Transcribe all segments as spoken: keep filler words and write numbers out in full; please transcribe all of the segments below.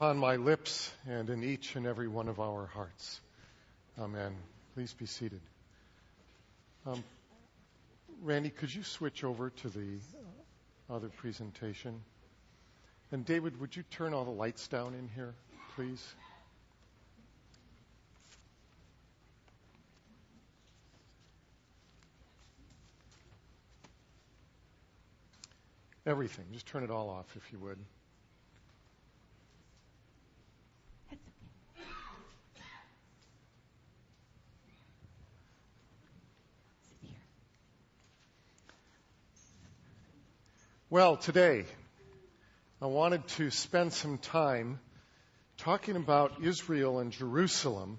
on my lips and in each and every one of our hearts. Amen. Please be seated. Um, Randy, could you switch over to the other presentation? And David, would you turn all the lights down in here, please? Everything. Just turn it all off if you would. Well, today I wanted to spend some time talking about Israel and Jerusalem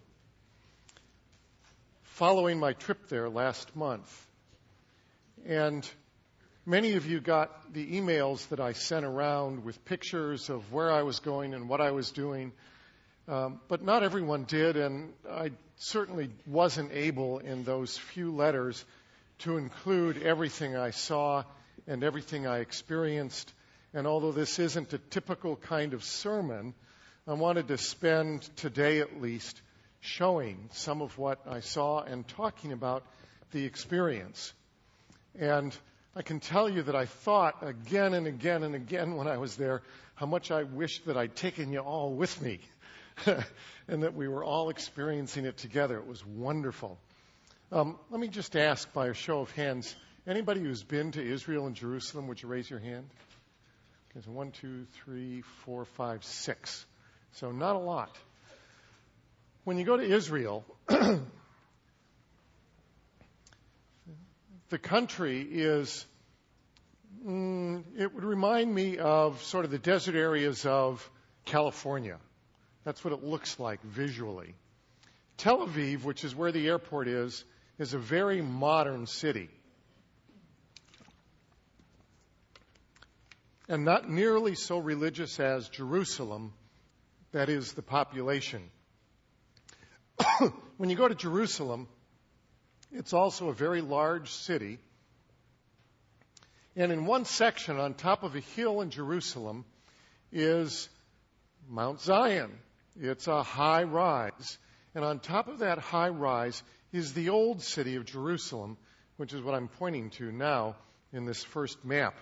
following my trip there last month. And many of you got the emails that I sent around with pictures of where I was going and what I was doing. Um, but not everyone did, and I certainly wasn't able in those few letters to include everything I saw and everything I experienced. And although this isn't a typical kind of sermon, I wanted to spend today at least showing some of what I saw and talking about the experience. And I can tell you that I thought again and again and again when I was there how much I wished that I'd taken you all with me and that we were all experiencing it together. It was wonderful. Um, let me just ask by a show of hands, anybody who's been to Israel and Jerusalem, would you raise your hand? Okay, so one, two, three, four, five, six. So not a lot. When you go to Israel, the country is, mm, it would remind me of sort of the desert areas of California. That's what it looks like visually. Tel Aviv, which is where the airport is, is a very modern city. And not nearly so religious as Jerusalem, that is the population. When you go to Jerusalem, it's also a very large city. And in one section on top of a hill in Jerusalem is Mount Zion. It's a high rise. And on top of that high rise is the old city of Jerusalem, which is what I'm pointing to now in this first map.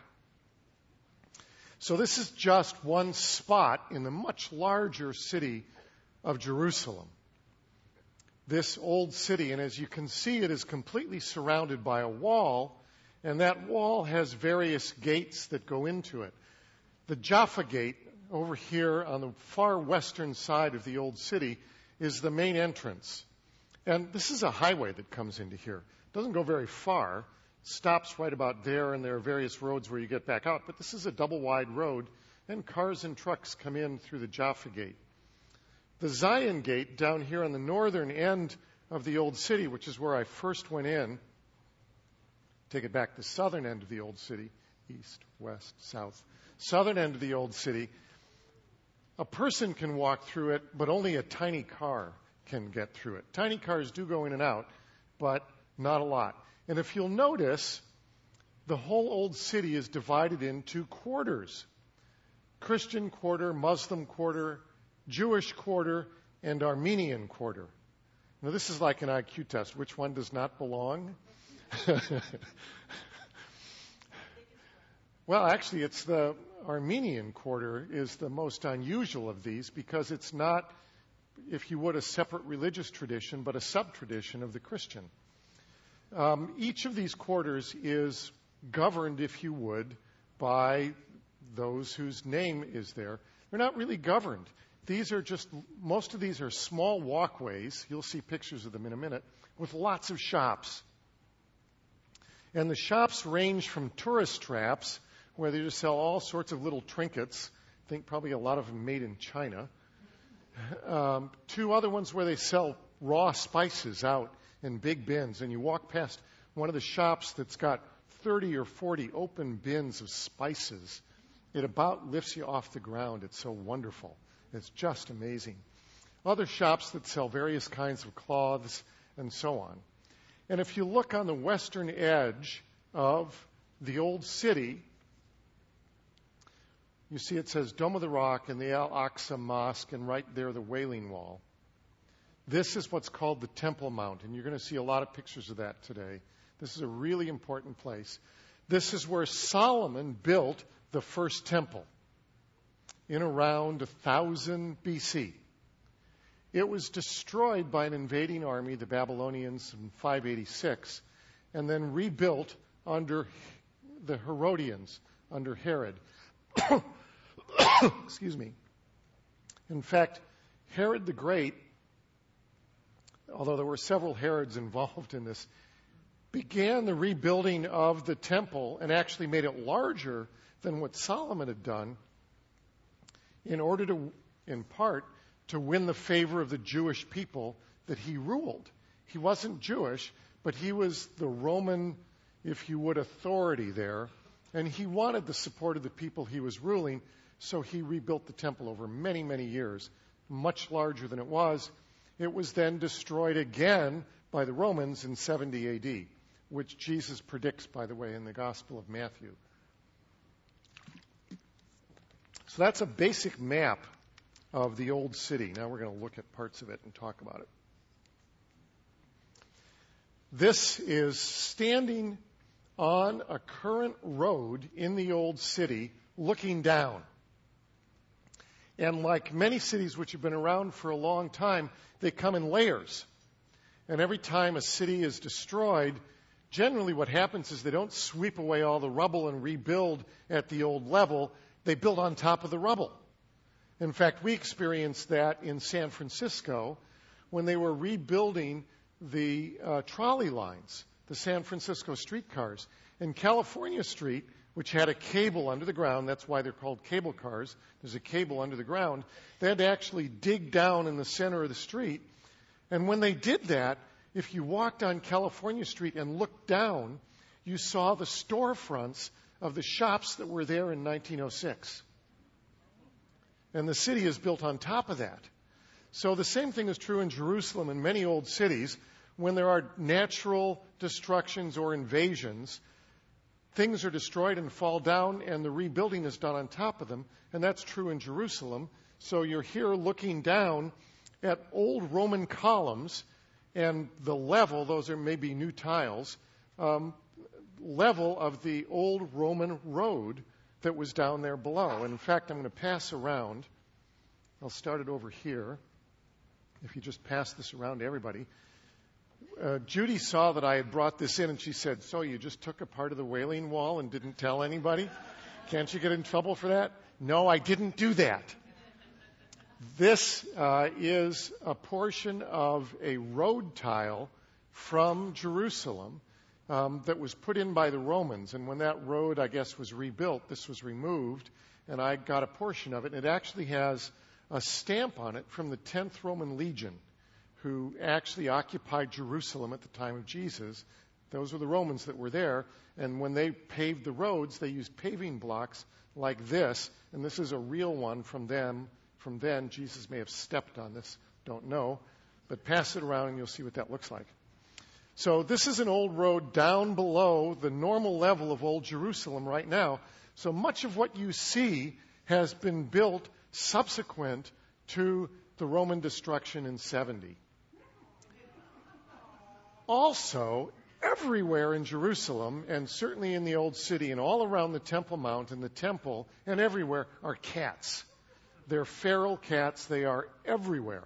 So this is just one spot in the much larger city of Jerusalem. This old city, and as you can see, it is completely surrounded by a wall, and that wall has various gates that go into it. The Jaffa Gate, over here on the far western side of the old city, is the main entrance. And this is a highway that comes into here. It doesn't go very far. Stops right about there, and there are various roads where you get back out. But this is a double-wide road, and cars and trucks come in through the Jaffa Gate. The Zion Gate down here on the northern end of the old city, which is where I first went in, take it back, the southern end of the old city, east, west, south, southern end of the old city, a person can walk through it, but only a tiny car can get through it. Tiny cars do go in and out, but not a lot. And if you'll notice, the whole old city is divided into quarters. Christian quarter, Muslim quarter, Jewish quarter, and Armenian quarter. Now this is like an I Q test. Which one does not belong? Well, actually, it's the Armenian quarter is the most unusual of these because it's not, if you would, a separate religious tradition, but a sub-tradition of the Christian. Um, each of these quarters is governed, if you would, by those whose name is there. They're not really governed. These are just, most of these are small walkways, you'll see pictures of them in a minute, with lots of shops. And the shops range from tourist traps, where they just sell all sorts of little trinkets, I think probably a lot of them made in China, um, to other ones where they sell raw spices out in big bins. And you walk past one of the shops that's got thirty or forty open bins of spices. It about lifts you off the ground. It's so wonderful. It's just amazing. Other shops that sell various kinds of cloths and so on. And if you look on the western edge of the old city, You see it says Dome of the Rock and the Al-Aqsa Mosque, and right there the Wailing Wall. This is what's called the Temple Mount, and you're going to see a lot of pictures of that today. This is a really important place. This is where Solomon built the first temple in around one thousand B C. It was destroyed by an invading army, the Babylonians, in five eighty-six, and then rebuilt under the Herodians, under Herod. Excuse me. In fact, Herod the Great, although there were several Herods involved in this, began the rebuilding of the temple and actually made it larger than what Solomon had done in order to, in part, to win the favor of the Jewish people that he ruled. He wasn't Jewish, but he was the Roman, if you would, authority there, and he wanted the support of the people he was ruling, so he rebuilt the temple over many, many years, much larger than it was. It was then destroyed again by the Romans in seventy A D, which Jesus predicts, by the way, in the Gospel of Matthew. So that's a basic map of the old city. Now we're going to look at parts of it and talk about it. This is standing on a current road in the old city, looking down. And like many cities which have been around for a long time, they come in layers. And every time a city is destroyed, generally what happens is they don't sweep away all the rubble and rebuild at the old level. They build on top of the rubble. In fact, we experienced that in San Francisco when they were rebuilding the uh, trolley lines, the San Francisco streetcars. And California Street, which had a cable under the ground, that's why they're called cable cars, there's a cable under the ground, they had to actually dig down in the center of the street. And when they did that, if you walked on California Street and looked down, you saw the storefronts of the shops that were there in nineteen oh six. And the city is built on top of that. So the same thing is true in Jerusalem and many old cities. When there are natural destructions or invasions, things are destroyed and fall down, and the rebuilding is done on top of them. And that's true in Jerusalem. So you're here looking down at old Roman columns, and the level, those are maybe new tiles, um, level of the old Roman road that was down there below. And in fact, I'm going to pass around. I'll start it over here. If you just pass this around to everybody. Uh, Judy saw that I had brought this in, and she said, "So you just took a part of the Wailing Wall and didn't tell anybody? Can't you get in trouble for that?" No, I didn't do that. This uh, is a portion of a road tile from Jerusalem um, that was put in by the Romans. And when that road, I guess, was rebuilt, this was removed, and I got a portion of it. And it actually has a stamp on it from the tenth Roman Legion, who actually occupied Jerusalem at the time of Jesus. Those were the Romans that were there. And when they paved the roads, they used paving blocks like this. And this is a real one from them. From then, Jesus may have stepped on this, don't know. But pass it around and you'll see what that looks like. So this is an old road down below the normal level of old Jerusalem right now. So much of what you see has been built subsequent to the Roman destruction in seventy. Also, everywhere in Jerusalem, and certainly in the Old City, and all around the Temple Mount and the temple, and everywhere, are cats. They're feral cats. They are everywhere.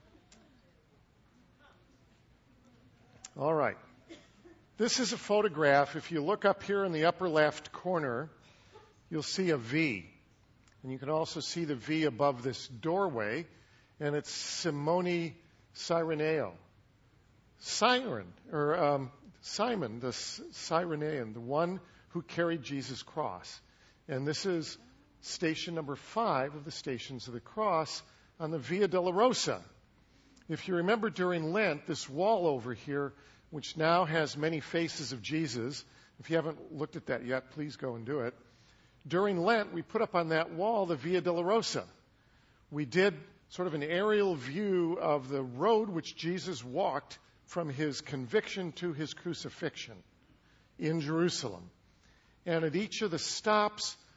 All right. This is a photograph. If you look up here in the upper left corner, you'll see a V. And you can also see the V above this doorway, and it's Simone Cyreneo. Siren, or um, Simon, the Cyrenaean, the one who carried Jesus' cross. And this is station number five of the Stations of the Cross on the Via Dolorosa. If you remember during Lent, this wall over here, which now has many faces of Jesus, if you haven't looked at that yet, please go and do it. During Lent, we put up on that wall the Via Dolorosa. We did sort of an aerial view of the road which Jesus walked from his conviction to his crucifixion in Jerusalem. And at each of the stops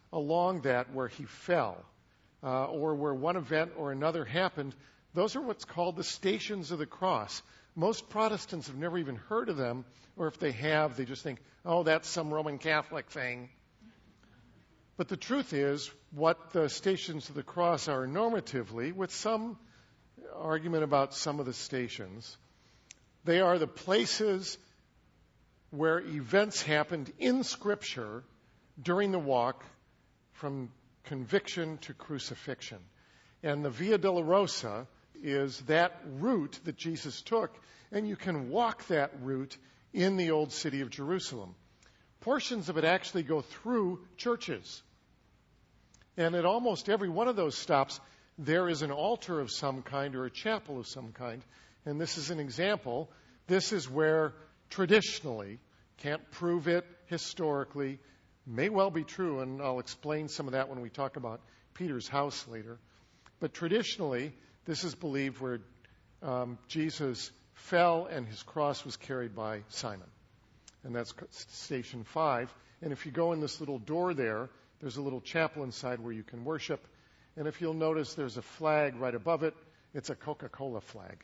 along that where he fell, uh, or where one event or another happened. Those are what's called the Stations of the Cross. Most Protestants have never even heard of them, or if they have, they just think, oh, that's some Roman Catholic thing. But the truth is, what the Stations of the Cross are normatively, with some argument about some of the stations, they are the places where events happened in Scripture during the walk from conviction to crucifixion. And the Via Dolorosa is that route that Jesus took, and you can walk that route in the old city of Jerusalem. Portions of it actually go through churches. And at almost every one of those stops, there is an altar of some kind or a chapel of some kind. And this is an example. This is where traditionally, can't prove it historically, may well be true, and I'll explain some of that when we talk about Peter's house later. But traditionally, this is believed where um, Jesus fell and his cross was carried by Simon. And that's station five. And if you go in this little door there, there's a little chapel inside where you can worship. And if you'll notice, there's a flag right above it. It's a Coca-Cola flag.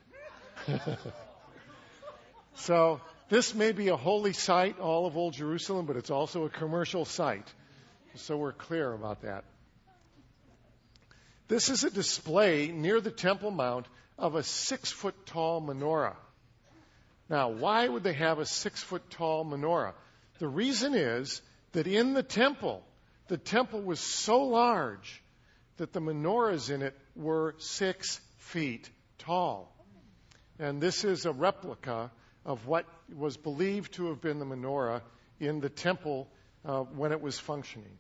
So this may be a holy site, all of Old Jerusalem, but it's also a commercial site. So we're clear about that. This is a display near the Temple Mount of a six-foot-tall menorah. Now, why would they have a six-foot-tall menorah? The reason is that in the temple, the temple was so large that the menorahs in it were six feet tall. And this is a replica of what was believed to have been the menorah in the temple uh, when it was functioning.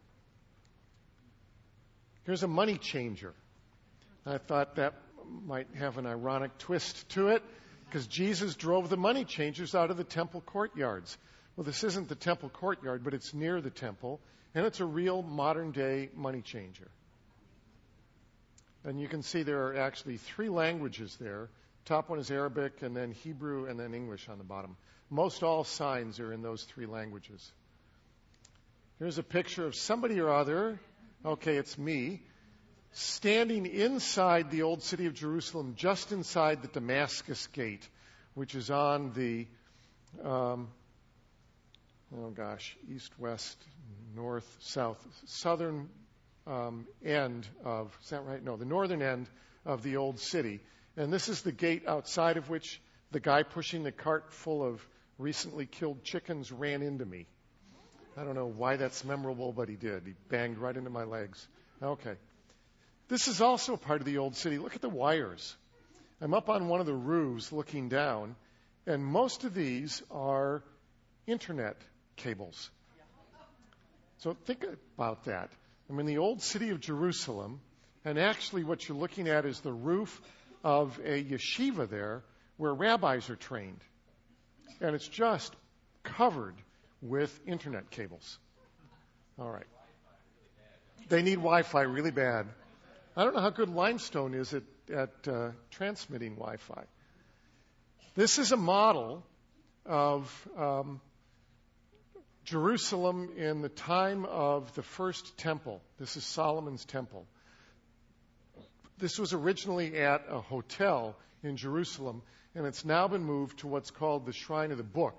Here's a money changer. I thought that might have an ironic twist to it, because Jesus drove the money changers out of the temple courtyards. Well, this isn't the temple courtyard, but it's near the temple, and it's a real modern-day money changer. And you can see there are actually three languages there. Top one is Arabic, and then Hebrew, and then English on the bottom. Most all signs are in those three languages. Here's a picture of somebody or other. Okay, it's me. Standing inside the old city of Jerusalem, just inside the Damascus Gate, which is on the, um, oh gosh, east, west, north, south, southern um, end of, is that right? No, the northern end of the old city. And this is the gate outside of which the guy pushing the cart full of recently killed chickens ran into me. I don't know why that's memorable, but he did. He banged right into my legs. Okay. This is also part of the old city. Look at the wires. I'm up on one of the roofs looking down, and most of these are internet cables. So think about that. I'm in the old city of Jerusalem, and actually what you're looking at is the roof of a yeshiva there where rabbis are trained. And it's just covered with internet cables. All right. They need Wi-Fi really bad. I don't know how good limestone is at, at uh, transmitting Wi-Fi. This is a model of um, Jerusalem in the time of the first temple. This is Solomon's temple. This was originally at a hotel in Jerusalem, and it's now been moved to what's called the Shrine of the Book,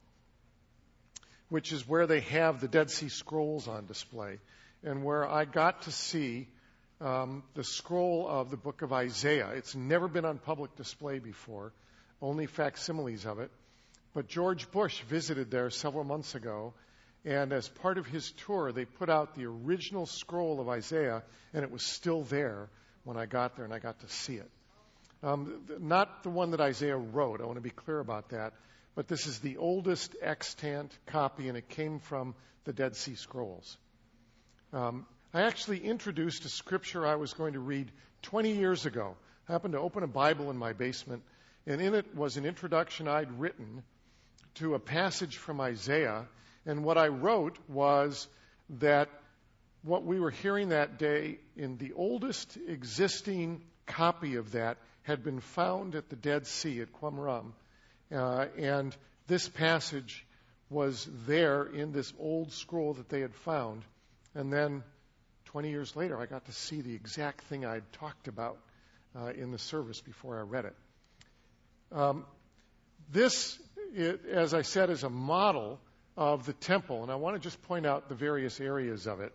which is where they have the Dead Sea Scrolls on display, and where I got to see um, the scroll of the book of Isaiah. It's never been on public display before, only facsimiles of it. But George Bush visited there several months ago, and as part of his tour, they put out the original scroll of Isaiah, and it was still there when I got there, and I got to see it. Um, th- not the one that Isaiah wrote, I want to be clear about that, but this is the oldest extant copy, and it came from the Dead Sea Scrolls. Um, I actually introduced a scripture I was going to read twenty years ago. I happened to open a Bible in my basement, and in it was an introduction I'd written to a passage from Isaiah, and what I wrote was that what we were hearing that day in the oldest existing copy of that had been found at the Dead Sea at Qumran. Uh, and this passage was there in this old scroll that they had found. And then twenty years later, I got to see the exact thing I'd talked about uh, in the service before I read it. Um, this, it, as I said, is a model of the temple, and I want to just point out the various areas of it.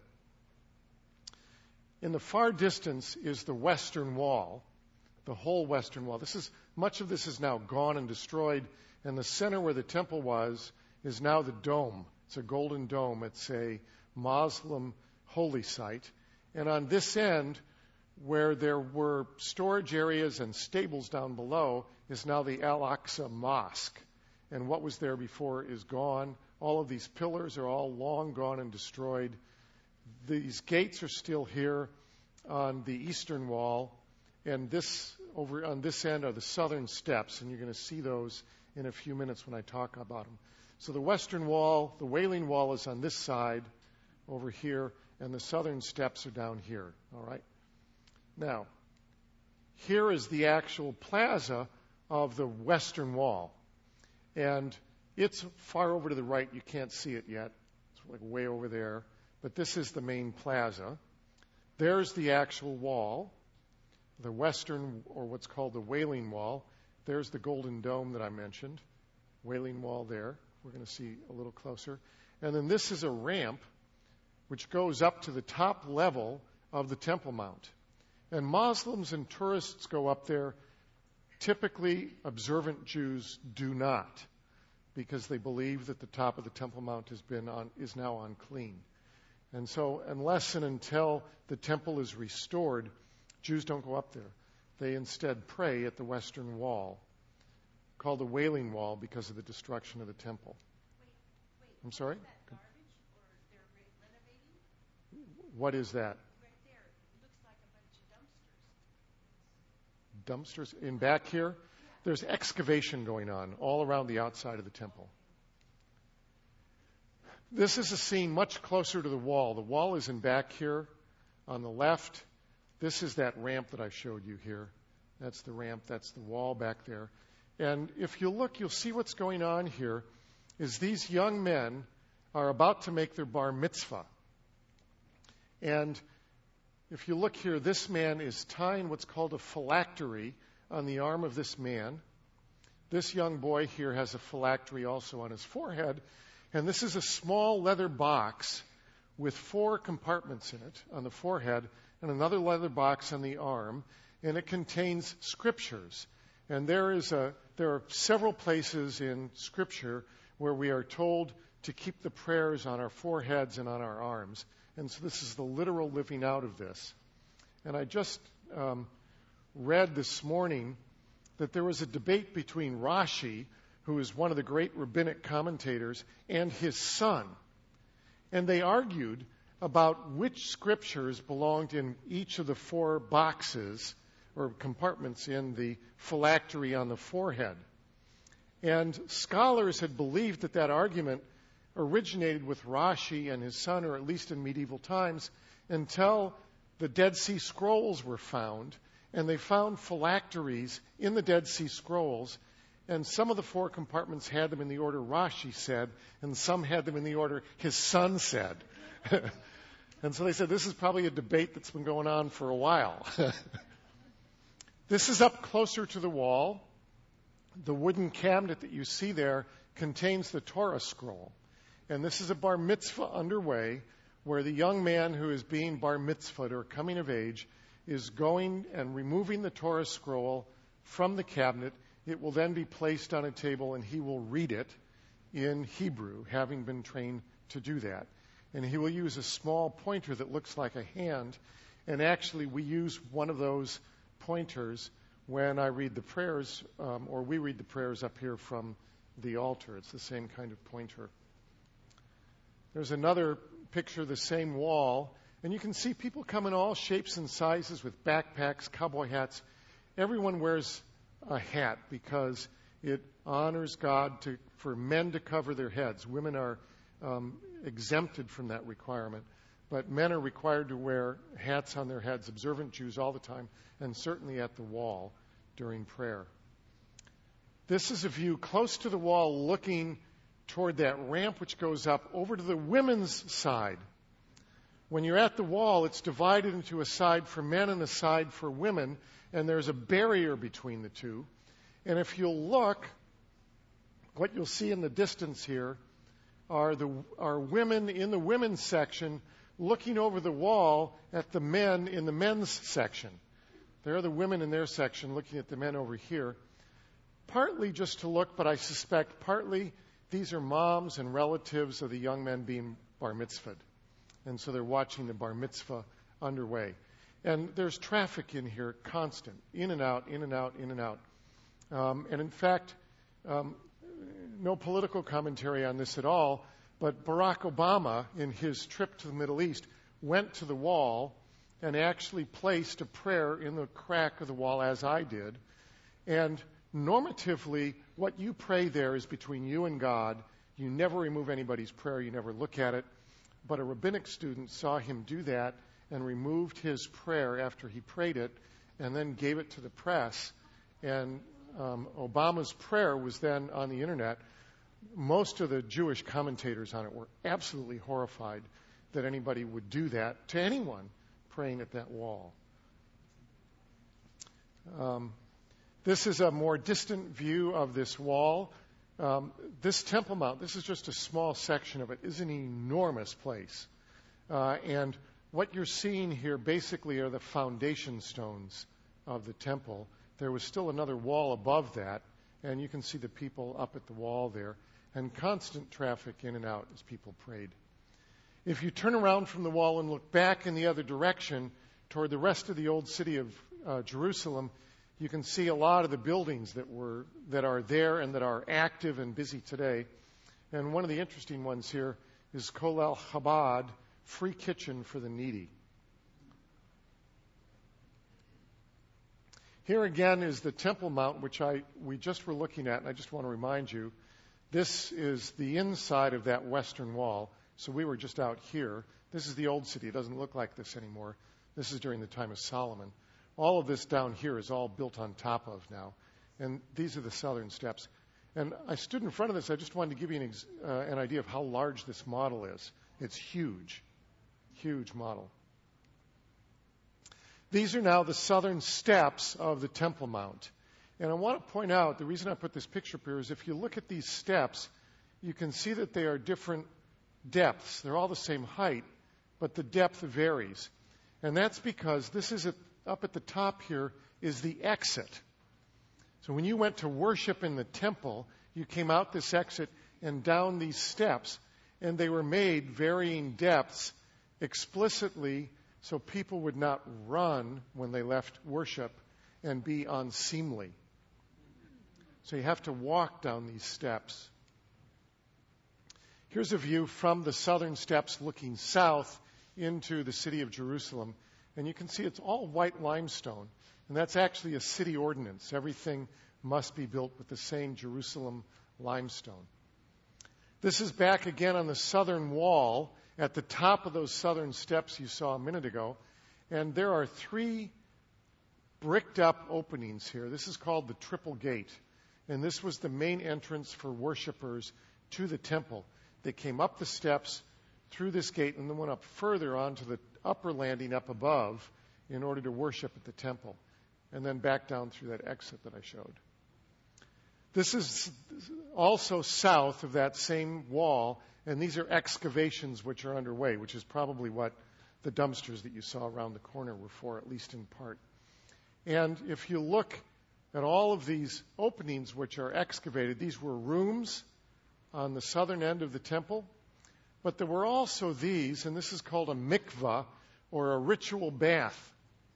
In the far distance is the western wall, the whole western wall. This is much of this is now gone and destroyed, and the center where the temple was is now the dome. It's a golden dome. It's a Muslim holy site. And on this end, where there were storage areas and stables down below, is now the Al-Aqsa Mosque. And what was there before is gone. All of these pillars are all long gone and destroyed. These gates are still here on the eastern wall. And this over on this end are the southern steps, and you're going to see those in a few minutes when I talk about them. So the western wall, the Wailing Wall, is on this side over here, and the southern steps are down here. All right. Now, here is the actual plaza of the western wall, and it's far over to the right. You can't see it yet. It's like way over there. But this is the main plaza. There's the actual wall, the western, or what's called the Wailing Wall. There's the Golden Dome that I mentioned. Wailing Wall there. We're going to see a little closer. And then this is a ramp which goes up to the top level of the Temple Mount. And Muslims and tourists go up there. Typically, observant Jews do not, because they believe that the top of the Temple Mount has been on, is now unclean. And so, unless and until the temple is restored, Jews don't go up there. They instead pray at the western wall, called the Wailing Wall because of the destruction of the temple. Wait, wait. I'm sorry? Is that garbage, or they're renovating? What is that? Right there. It looks like a bunch of dumpsters. Dumpsters? In back here, there's excavation going on all around the outside of the temple. This is a scene much closer to the wall. The wall is in back here on the left. This is that ramp that I showed you here. That's the ramp. That's the wall back there. And if you look, you'll see what's going on here is these young men are about to make their bar mitzvah. And if you look here, this man is tying what's called a phylactery on the arm of this man. This young boy here has a phylactery also on his forehead. And this is a small leather box with four compartments in it on the forehead and another leather box on the arm. And it contains scriptures. And there is a there are several places in Scripture where we are told to keep the prayers on our foreheads and on our arms. And so this is the literal living out of this. And I just um, read this morning that there was a debate between Rashi, who is one of the great rabbinic commentators, and his son. And they argued about which scriptures belonged in each of the four boxes or compartments in the phylactery on the forehead. And scholars had believed that that argument originated with Rashi and his son, or at least in medieval times, until the Dead Sea Scrolls were found. And they found phylacteries in the Dead Sea Scrolls. And some of the four compartments had them in the order Rashi said, and some had them in the order his son said. And so they said, this is probably a debate that's been going on for a while. This is up closer to the wall. The wooden cabinet that you see there contains the Torah scroll. And this is a bar mitzvah underway where the young man who is being bar mitzvahed or coming of age is going and removing the Torah scroll from the cabinet. It will then be placed on a table and he will read it in Hebrew, having been trained to do that. And he will use a small pointer that looks like a hand. And actually we use one of those pointers when I read the prayers, um, or we read the prayers up here from the altar. It's the same kind of pointer. There's another picture of the same wall, and you can see people come in all shapes and sizes with backpacks, cowboy hats. Everyone wears a hat because it honors God to, for men to cover their heads. Women are um, exempted from that requirement. But men are required to wear hats on their heads, observant Jews all the time, and certainly at the wall during prayer. This is a view close to the wall looking toward that ramp which goes up over to the women's side. When you're at the wall, it's divided into a side for men and a side for women, and there's a barrier between the two. And if you'll look, what you'll see in the distance here are the are women in the women's section looking over the wall at the men in the men's section. There are the women in their section looking at the men over here. Partly just to look, but I suspect partly these are moms and relatives of the young men being bar mitzvahed. And so they're watching the bar mitzvah underway. And there's traffic in here constant, in and out, in and out, in and out. Um, and in fact, um, no political commentary on this at all, but Barack Obama, in his trip to the Middle East, went to the wall and actually placed a prayer in the crack of the wall, as I did. And normatively, what you pray there is between you and God. You never remove anybody's prayer. You never look at it. But a rabbinic student saw him do that and removed his prayer after he prayed it and then gave it to the press. And um, Obama's prayer was then on the internet. Most of the Jewish commentators on it were absolutely horrified that anybody would do that to anyone praying at that wall. Um, this is a more distant view of this wall. Um, this Temple Mount, this is just a small section of it, is an enormous place. Uh, and what you're seeing here basically are the foundation stones of the temple. There was still another wall above that, and you can see the people up at the wall there, and constant traffic in and out as people prayed. If you turn around from the wall and look back in the other direction toward the rest of the old city of uh, Jerusalem, you can see a lot of the buildings that were that are there and that are active and busy today. And one of the interesting ones here is Kolel Chabad, free kitchen for the needy. Here again is the Temple Mount, which I we just were looking at, and I just want to remind you, this is the inside of that western wall. So we were just out here. This is the old city. It doesn't look like this anymore. This is during the time of Solomon. All of this down here is all built on top of now. And these are the southern steps. And I stood in front of this. I just wanted to give you an, ex- uh, an idea of how large this model is. It's huge, huge model. These are now the southern steps of the Temple Mount. And I want to point out, the reason I put this picture up here is if you look at these steps, you can see that they are different depths. They're all the same height, but the depth varies. And that's because this is at, up at the top here is the exit. So when you went to worship in the temple, you came out this exit and down these steps, and they were made varying depths explicitly so people would not run when they left worship and be unseemly. So you have to walk down these steps. Here's a view from the southern steps looking south into the city of Jerusalem. And you can see it's all white limestone. And that's actually a city ordinance. Everything must be built with the same Jerusalem limestone. This is back again on the southern wall at the top of those southern steps you saw a minute ago. And there are three bricked up openings here. This is called the Triple Gate. And this was the main entrance for worshipers to the temple. They came up the steps through this gate and then went up further onto the upper landing up above in order to worship at the temple. And then back down through that exit that I showed. This is also south of that same wall, and these are excavations which are underway, which is probably what the dumpsters that you saw around the corner were for, at least in part. And if you look at all of these openings which are excavated, these were rooms on the southern end of the temple, but there were also these, and this is called a mikvah, or a ritual bath.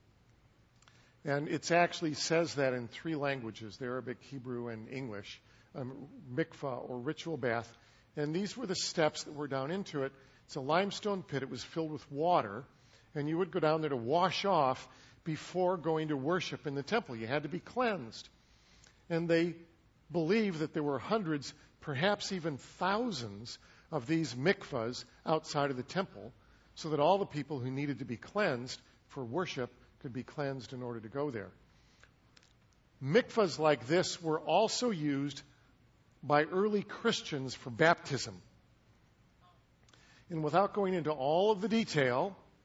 And it actually says that in three languages, the Arabic, Hebrew, and English, um, mikvah, or ritual bath. And these were the steps that were down into it. It's a limestone pit. It was filled with water, and you would go down there to wash off before going to worship in the temple. You had to be cleansed. And they believe that there were hundreds, perhaps even thousands, of these mikvahs outside of the temple, so that all the people who needed to be cleansed for worship could be cleansed in order to go there. Mikvahs like this were also used by early Christians for baptism. And without going into all of the detail,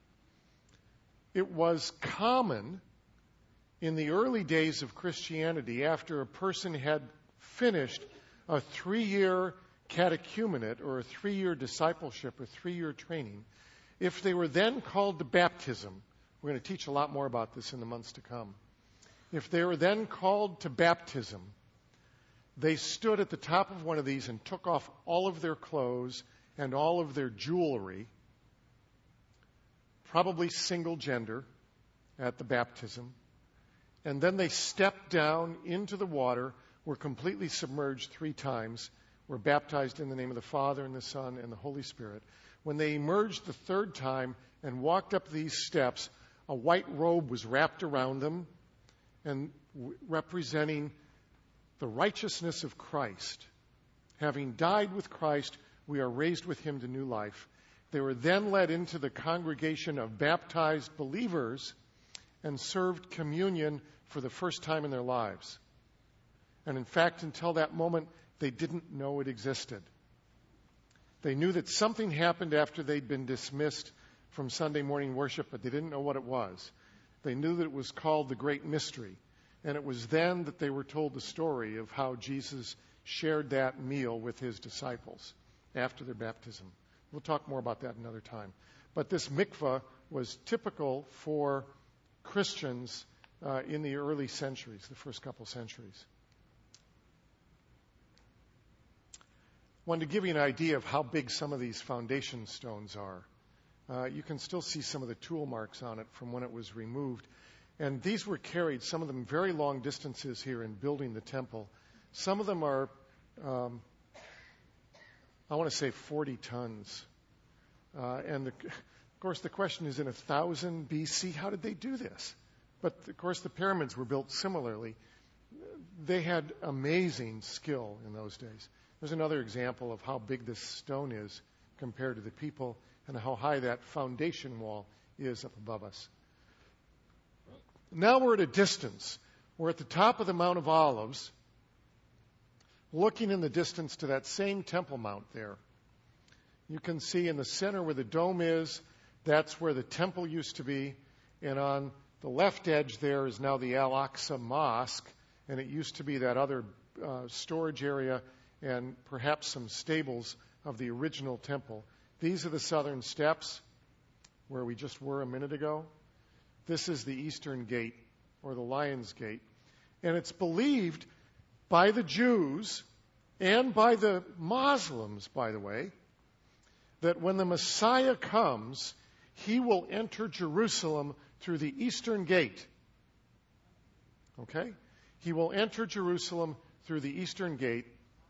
it was common in the early days of Christianity, after a person had finished a three-year catechumenate or a three-year discipleship or three-year training, if they were then called to baptism, we're going to teach a lot more about this in the months to come. If they were then called to baptism, they stood at the top of one of these and took off all of their clothes and all of their jewelry, probably single gender at the baptism, and then they stepped down into the water, were completely submerged three times, were baptized in the name of the Father and the Son and the Holy Spirit. When they emerged the third time and walked up these steps, a white robe was wrapped around them and w- representing the righteousness of Christ. Having died with Christ, we are raised with him to new life. They were then led into the congregation of baptized believers and served communion for the first time in their lives. And in fact, until that moment, they didn't know it existed. They knew that something happened after they'd been dismissed from Sunday morning worship, but they didn't know what it was. They knew that it was called the Great Mystery. And it was then that they were told the story of how Jesus shared that meal with his disciples after their baptism. We'll talk more about that another time. But this mikvah was typical for Christians uh, in the early centuries, the first couple centuries. I wanted to give you an idea of how big some of these foundation stones are. Uh, you can still see some of the tool marks on it from when it was removed. And these were carried, some of them very long distances here in building the temple. Some of them are, um, I want to say, forty tons. Uh, and, the, of course, the question is, in one thousand B C, how did they do this? But, of course, the pyramids were built similarly. They had amazing skill in those days. There's another example of how big this stone is compared to the people and how high that foundation wall is up above us. Now we're at a distance. We're at the top of the Mount of Olives, looking in the distance to that same Temple Mount there. You can see in the center where the dome is, that's where the temple used to be. And on the left edge there is now the Al-Aqsa Mosque, and it used to be that other uh, storage area and perhaps some stables of the original temple. These are the southern steps where we just were a minute ago. This is the Eastern Gate, or the Lion's Gate. And it's believed by the Jews and by the Muslims, by the way, that when the Messiah comes, he will enter Jerusalem through the Eastern Gate. Okay? He will enter Jerusalem through the Eastern Gate.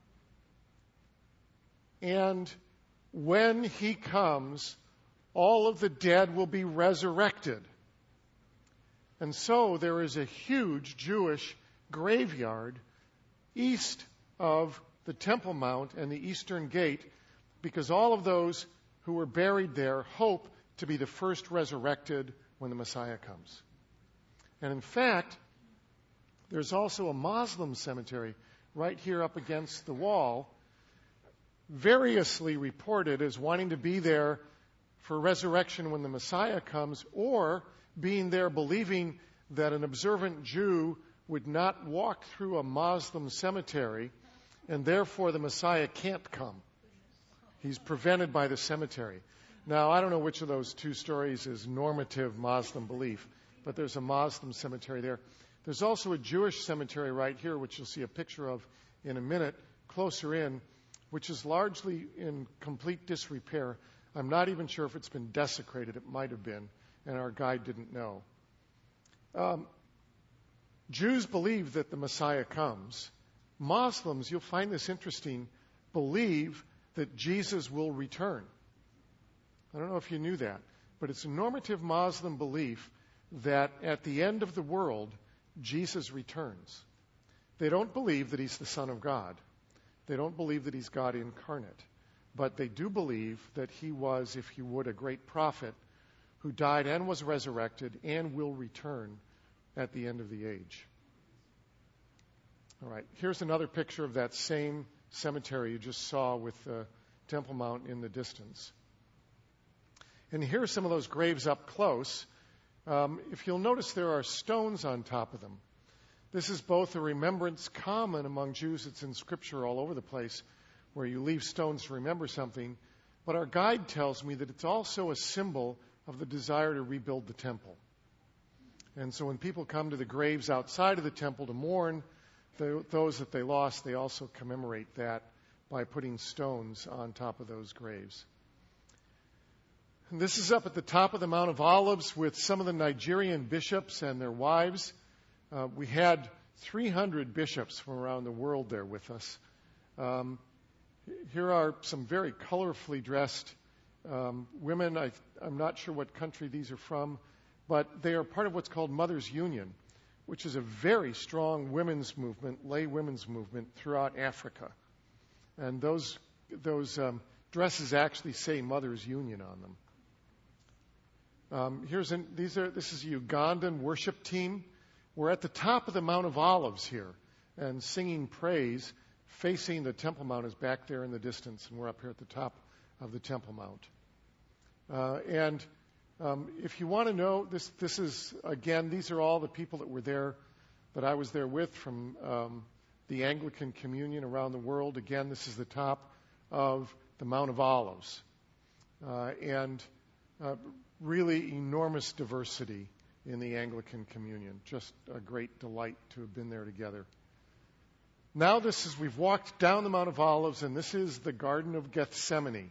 And when he comes, all of the dead will be resurrected. And so there is a huge Jewish graveyard east of the Temple Mount and the Eastern Gate, because all of those who were buried there hope to be the first resurrected when the Messiah comes. And in fact, there's also a Muslim cemetery right here up against the wall, variously reported as wanting to be there for resurrection when the Messiah comes, or being there believing that an observant Jew would not walk through a Muslim cemetery, and therefore the Messiah can't come. He's prevented by the cemetery. Now, I don't know which of those two stories is normative Muslim belief, but there's a Muslim cemetery there. There's also a Jewish cemetery right here, which you'll see a picture of in a minute, closer in, which is largely in complete disrepair. I'm not even sure if it's been desecrated. It might have been, and our guide didn't know. Um, Jews believe that the Messiah comes. Muslims, you'll find this interesting, believe that Jesus will return. I don't know if you knew that, but it's a normative Muslim belief that at the end of the world, Jesus returns. They don't believe that he's the Son of God. They don't believe that he's God incarnate. But they do believe that he was, if you would, a great prophet who died and was resurrected and will return at the end of the age. All right, here's another picture of that same cemetery you just saw with the Temple Mount in the distance. And here's some of those graves up close. Um, if you'll notice, there are stones on top of them. This is both a remembrance common among Jews. It's in Scripture all over the place, where you leave stones to remember something. But our guide tells me that it's also a symbol of the desire to rebuild the temple. And so when people come to the graves outside of the temple to mourn the, those that they lost, they also commemorate that by putting stones on top of those graves. And this is up at the top of the Mount of Olives with some of the Nigerian bishops and their wives. Uh, we had three hundred bishops from around the world there with us. Um, here are some very colorfully dressed um, women. I, I'm not sure what country these are from, but they are part of what's called Mothers Union, which is a very strong women's movement, lay women's movement throughout Africa. And those those um, dresses actually say Mothers Union on them. Um, here's an, these are this is a Ugandan worship team. We're at the top of the Mount of Olives here and singing praise. Facing the Temple Mount is back there in the distance, and we're up here at the top of the Temple Mount. Uh, and um, if you want to know, this this is, again, these are all the people that were there, that I was there with from um, the Anglican Communion around the world. Again, this is the top of the Mount of Olives. Uh, and uh, really enormous diversity in the Anglican Communion. Just a great delight to have been there together. Now this is, we've walked down the Mount of Olives, and this is the Garden of Gethsemane.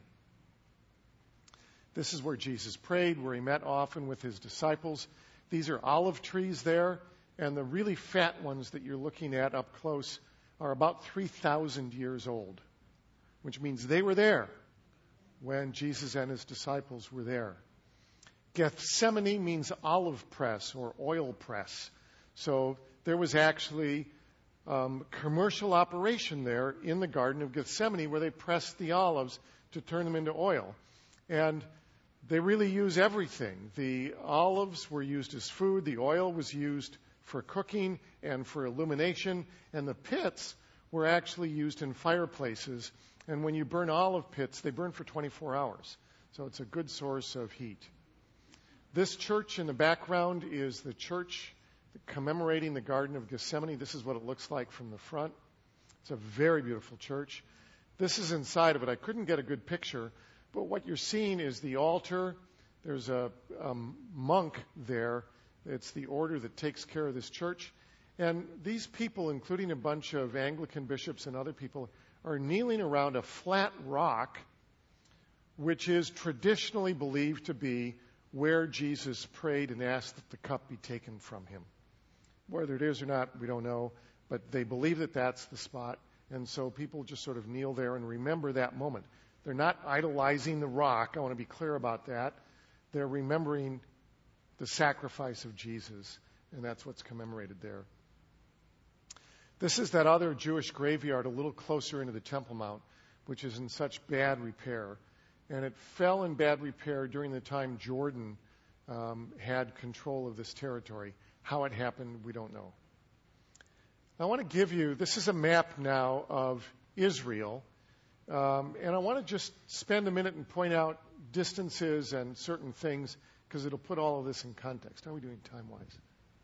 This is where Jesus prayed, where he met often with his disciples. These are olive trees there, and the really fat ones that you're looking at up close are about three thousand years old, which means they were there when Jesus and his disciples were there. Gethsemane means olive press or oil press. So there was actually um, commercial operation there in the Garden of Gethsemane where they pressed the olives to turn them into oil. And they really use everything. The olives were used as food. The oil was used for cooking and for illumination. And the pits were actually used in fireplaces. And when you burn olive pits, they burn for twenty-four hours. So it's a good source of heat. This church in the background is the church commemorating the Garden of Gethsemane. This is what it looks like from the front. It's a very beautiful church. This is inside of it. I couldn't get a good picture, but what you're seeing is the altar. There's a, a monk there. It's the order that takes care of this church. And these people, including a bunch of Anglican bishops and other people, are kneeling around a flat rock, which is traditionally believed to be where Jesus prayed and asked that the cup be taken from him. Whether it is or not, we don't know, but they believe that that's the spot. And so people just sort of kneel there and remember that moment. They're not idolizing the rock. I want to be clear about that. They're remembering the sacrifice of Jesus, and that's what's commemorated there. This is that other Jewish graveyard a little closer into the Temple Mount, which is in such bad repair. And it fell in bad repair during the time Jordan um, had control of this territory. How it happened, we don't know. I want to give you, this is a map now of Israel. Um, and I want to just spend a minute and point out distances and certain things, because it'll put all of this in context. How are we doing time-wise?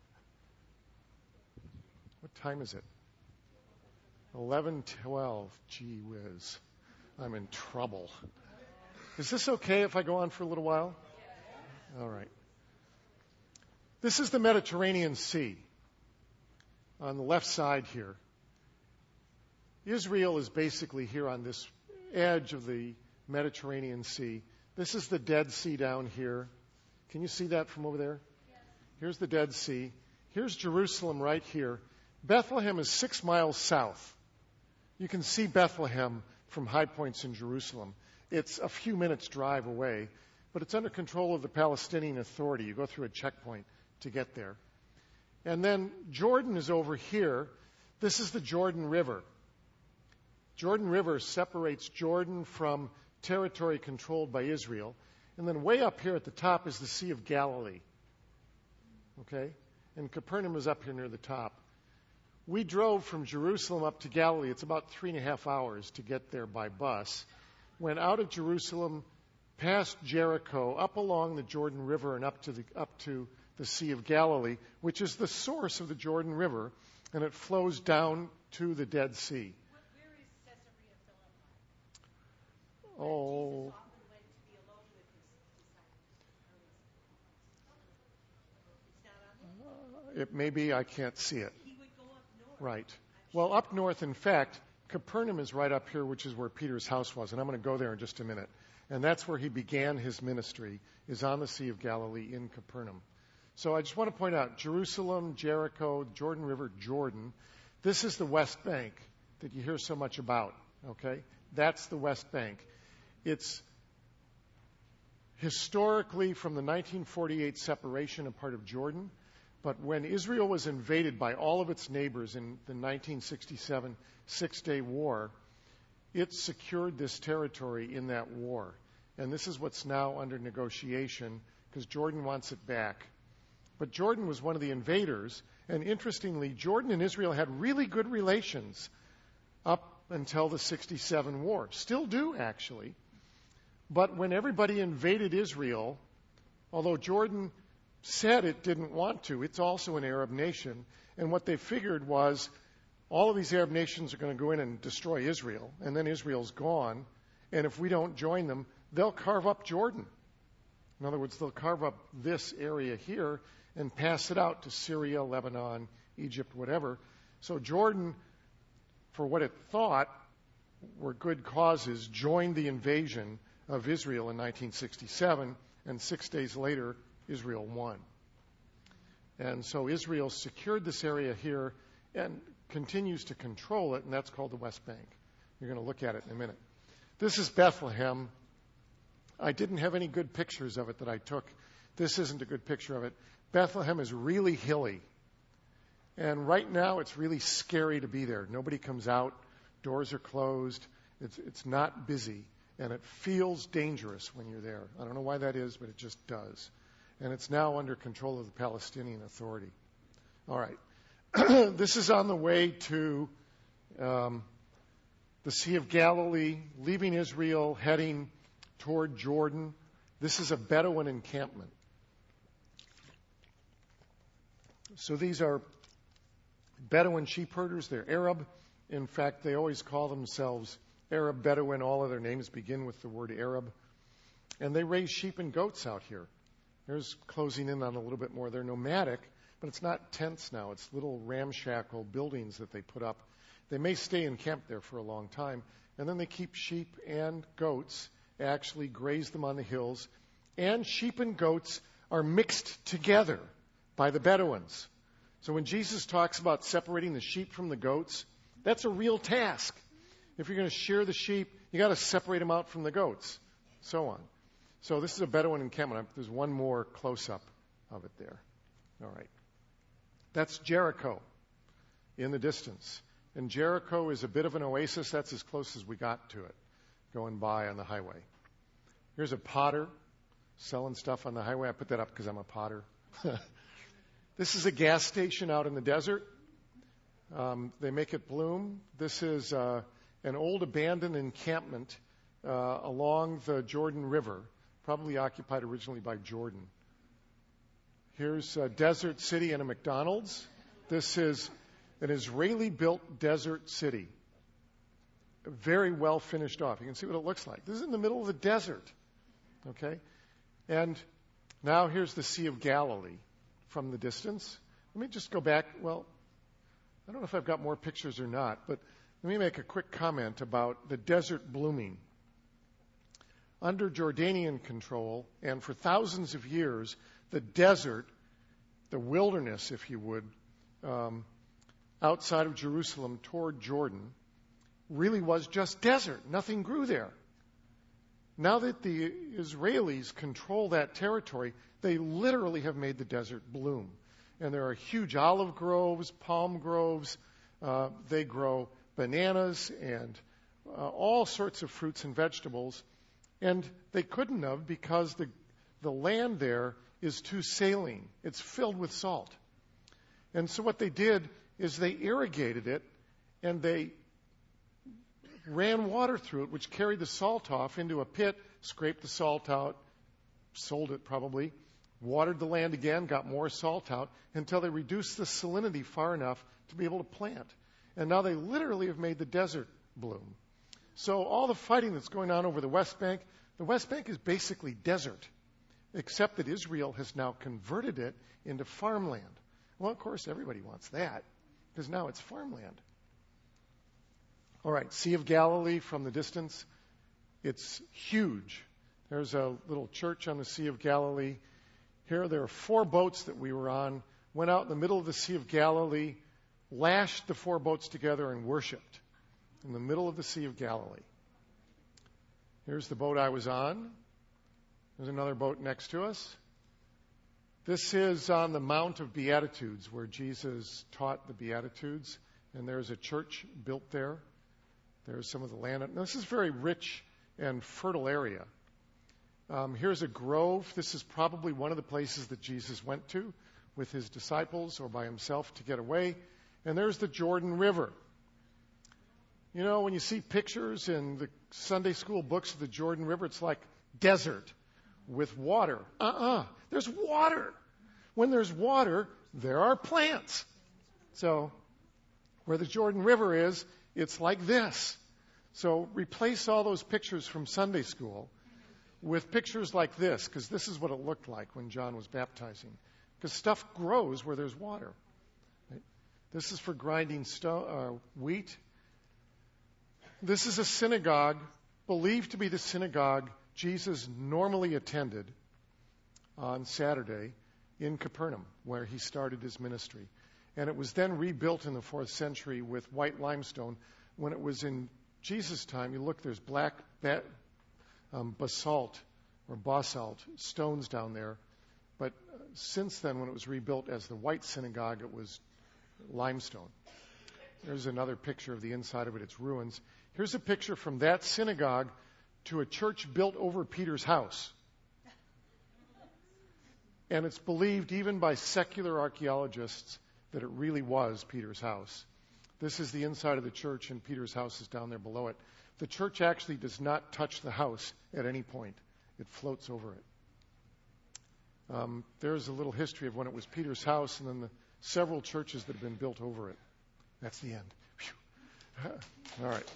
What time is it? eleven twelve. Gee whiz. I'm in trouble. Is this okay if I go on for a little while? All right. This is the Mediterranean Sea on the left side here. Israel is basically here on this edge of the Mediterranean Sea. This is the Dead Sea down here. Can you see that from over there? Yes. Here's the Dead Sea. Here's Jerusalem right here. Bethlehem is six miles south. You can see Bethlehem from high points in Jerusalem. It's a few minutes' drive away, but it's under control of the Palestinian Authority. You go through a checkpoint to get there. And then Jordan is over here. This is the Jordan River. Jordan River separates Jordan from territory controlled by Israel. And then way up here at the top is the Sea of Galilee. Okay? And Capernaum is up here near the top. We drove from Jerusalem up to Galilee. It's about three and a half hours to get there by bus. Went out of Jerusalem, past Jericho, up along the Jordan River and up to the up to the Sea of Galilee, which is the source of the Jordan River, and it flows down to the Dead Sea. Where, where is Caesarea Philippi? Oh, Jesus often went to be alone with his disciples. It's not on there? it may be, I can't see it. He would go up north. Right. Well, up north, in fact, Capernaum is right up here, which is where Peter's house was, and I'm going to go there in just a minute. And that's where he began his ministry, is on the Sea of Galilee in Capernaum. So I just want to point out, Jerusalem, Jericho, Jordan River, Jordan, this is the West Bank that you hear so much about, okay? That's the West Bank. It's historically from the nineteen forty-eight separation a part of Jordan, but when Israel was invaded by all of its neighbors in the nineteen sixty-seven Six-Day War, it secured this territory in that war. And this is what's now under negotiation because Jordan wants it back. But Jordan was one of the invaders, and interestingly, Jordan and Israel had really good relations up until the sixty-seven war. Still do, actually. But when everybody invaded Israel, although Jordan said it didn't want to, it's also an Arab nation, and what they figured was all of these Arab nations are going to go in and destroy Israel, and then Israel's gone, and if we don't join them, they'll carve up Jordan. In other words, they'll carve up this area here and pass it out to Syria, Lebanon, Egypt, whatever. So Jordan, for what it thought were good causes, joined the invasion of Israel in nineteen sixty-seven, and six days later, Israel won. And so Israel secured this area here and continues to control it, and that's called the West Bank. You're going to look at it in a minute. This is Bethlehem. I didn't have any good pictures of it that I took. This isn't a good picture of it. Bethlehem is really hilly. And right now, it's really scary to be there. Nobody comes out. Doors are closed. It's, it's not busy. And it feels dangerous when you're there. I don't know why that is, but it just does. And it's now under control of the Palestinian Authority. All right. This is on the way to um, the Sea of Galilee, leaving Israel, heading toward Jordan. This is a Bedouin encampment. So these are Bedouin sheep herders. They're Arab. In fact, they always call themselves Arab Bedouin. All of their names begin with the word Arab. And they raise sheep and goats out here. There's closing in on a little bit more. They're nomadic, but it's not tents now. It's little ramshackle buildings that they put up. They may stay encamped there for a long time. And then they keep sheep and goats, actually graze them on the hills. And sheep and goats are mixed together by the Bedouins. So when Jesus talks about separating the sheep from the goats, that's a real task. If you're going to shear the sheep, you got to separate them out from the goats, so on. So this is a Bedouin encampment. There's one more close-up of it there. All right. That's Jericho in the distance. And Jericho is a bit of an oasis. That's as close as we got to it, going by on the highway. Here's a potter selling stuff on the highway. I put that up because I'm a potter. This is a gas station out in the desert. Um, they make it bloom. This is uh, an old abandoned encampment uh, along the Jordan River, probably occupied originally by Jordan. Here's a desert city and a McDonald's. This is an Israeli-built desert city. Very well finished off. You can see what it looks like. This is in the middle of the desert. Okay? And now here's the Sea of Galilee from the distance. Let me just go back. Well, I don't know if I've got more pictures or not, but let me make a quick comment about the desert blooming. Under Jordanian control, and for thousands of years, the desert, the wilderness, if you would, um, outside of Jerusalem toward Jordan, really was just desert. Nothing grew there. Now that the Israelis control that territory, they literally have made the desert bloom. And there are huge olive groves, palm groves. Uh, they grow bananas and uh, all sorts of fruits and vegetables. And they couldn't have because the, the land there is too saline. It's filled with salt. And so what they did is they irrigated it and they ran water through it, which carried the salt off into a pit, scraped the salt out, sold it probably, watered the land again, got more salt out, until they reduced the salinity far enough to be able to plant. And now they literally have made the desert bloom. So all the fighting that's going on over the West Bank, the West Bank is basically desert, except that Israel has now converted it into farmland. Well, of course, everybody wants that, because now it's farmland. All right, Sea of Galilee from the distance. It's huge. There's a little church on the Sea of Galilee. Here, there are four boats that we were on, went out in the middle of the Sea of Galilee, lashed the four boats together and worshiped in the middle of the Sea of Galilee. Here's the boat I was on. There's another boat next to us. This is on the Mount of Beatitudes, where Jesus taught the Beatitudes, and there's a church built there. There's some of the land. Now, this is a very rich and fertile area. Um, here's a grove. This is probably one of the places that Jesus went to with his disciples or by himself to get away. And there's the Jordan River. You know, when you see pictures in the Sunday school books of the Jordan River, it's like desert with water. Uh-uh. There's water. When there's water, there are plants. So where the Jordan River is, it's like this. So replace all those pictures from Sunday school with pictures like this, because this is what it looked like when John was baptizing. Because stuff grows where there's water. Right? This is for grinding sto- uh, wheat. This is a synagogue, believed to be the synagogue Jesus normally attended on Saturday in Capernaum, where he started his ministry. And it was then rebuilt in the fourth century with white limestone. When it was in Jesus' time, you look, there's black ba- um, basalt or basalt stones down there. But since then, when it was rebuilt as the white synagogue, it was limestone. There's another picture of the inside of it. It's ruins. Here's a picture from that synagogue to a church built over Peter's house. And it's believed even by secular archaeologists that it really was Peter's house. This is the inside of the church, and Peter's house is down there below it. The church actually does not touch the house at any point. It floats over it. Um, there's a little history of when it was Peter's house and then the several churches that have been built over it. That's the end. Whew. All right.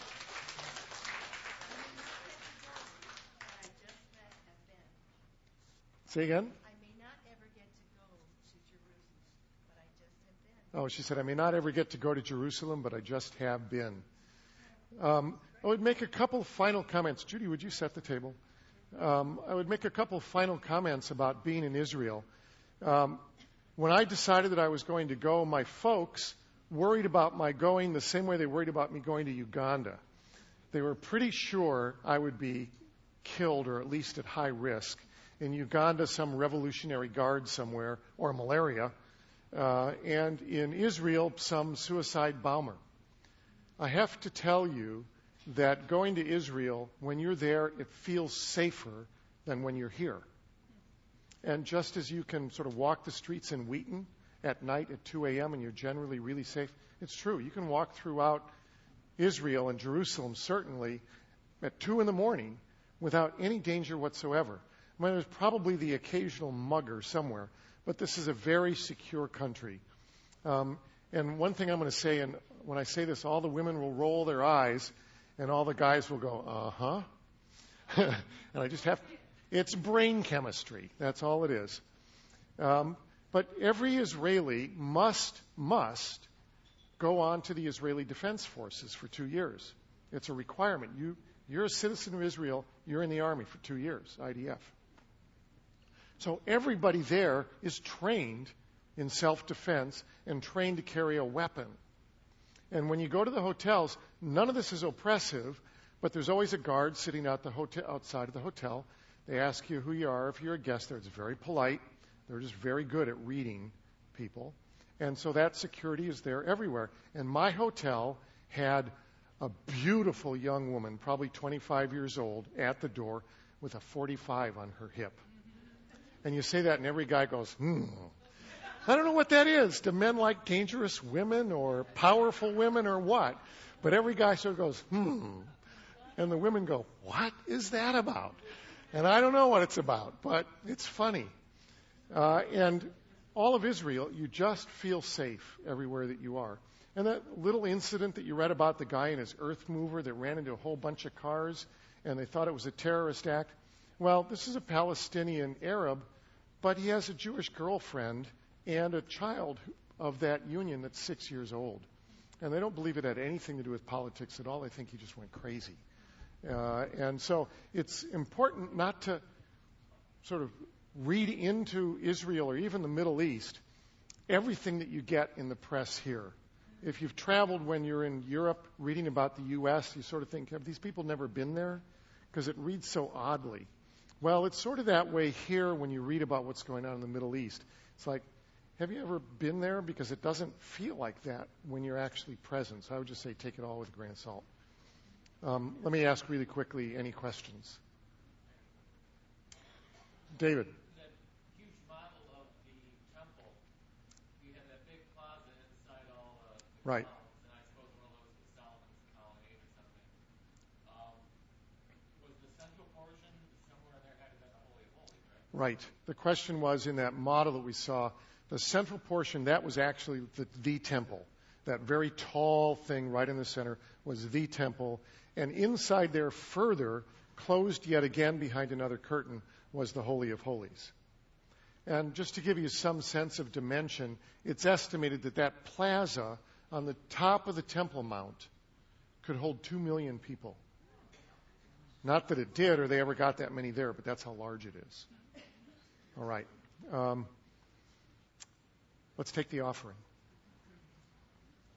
Say again? I may not ever get to go to Jerusalem, but I just have been. Oh, she said, I may not ever get to go to Jerusalem, but I just have been. Um, I would make a couple final comments. Judy, would you set the table? Um, I would make a couple final comments about being in Israel. Um, when I decided that I was going to go, my folks worried about my going the same way they worried about me going to Uganda. They were pretty sure I would be killed, or at least at high risk. In Uganda, some revolutionary guard somewhere, or malaria. Uh, and in Israel, some suicide bomber. I have to tell you that going to Israel, when you're there, it feels safer than when you're here. And just as you can sort of walk the streets in Wheaton at night at two a.m. and you're generally really safe, it's true. You can walk throughout Israel and Jerusalem, certainly, at two in the morning without any danger whatsoever. I mean, there's probably the occasional mugger somewhere, but this is a very secure country. Um, and one thing I'm going to say, and when I say this, all the women will roll their eyes, and all the guys will go, uh-huh. And I just have, it's brain chemistry. That's all it is. Um, but every Israeli must, must go on to the Israeli Defense Forces for two years. It's a requirement. You, you're a citizen of Israel. You're in the army for two years, I D F. So everybody there is trained in self-defense and trained to carry a weapon. And when you go to the hotels, none of this is oppressive, but there's always a guard sitting out the hotel, outside of the hotel. They ask you who you are. If you're a guest there, it's very polite. They're just very good at reading people. And so that security is there everywhere. And my hotel had a beautiful young woman, probably twenty-five years old, at the door with a forty-five on her hip. And you say that, and every guy goes, hmm. I don't know what that is. Do men like dangerous women or powerful women or what? But every guy sort of goes, hmm. And the women go, what is that about? And I don't know what it's about, but it's funny. Uh, and all of Israel, you just feel safe everywhere that you are. And that little incident that you read about the guy in his earth mover that ran into a whole bunch of cars and they thought it was a terrorist act. Well, this is a Palestinian Arab, but he has a Jewish girlfriend and a child of that union that's six years old. And they don't believe it had anything to do with politics at all. They think he just went crazy. Uh, and so it's important not to sort of read into Israel or even the Middle East everything that you get in the press here. If you've traveled when you're in Europe reading about the U S, you sort of think, have these people never been there? Because it reads so oddly. Well, it's sort of that way here when you read about what's going on in the Middle East. It's like, have you ever been there? Because it doesn't feel like that when you're actually present. So I would just say take it all with a grain of salt. Um, let me ask really quickly, any questions? David. That huge model of the temple, you had that big plaza inside all uh, the Right. columns, and I suppose one of those was Solomon's colonnade or something. Um, was the central portion somewhere in there had to be the Holy of Holies, right? Right. The question was in that model that we saw, the central portion, that was actually the, the temple. That very tall thing right in the center was the temple. And inside there further, closed yet again behind another curtain, was the Holy of Holies. And just to give you some sense of dimension, it's estimated that that plaza on the top of the Temple Mount could hold two million people. Not that it did or they ever got that many there, but that's how large it is. All right. Um, let's take the offering.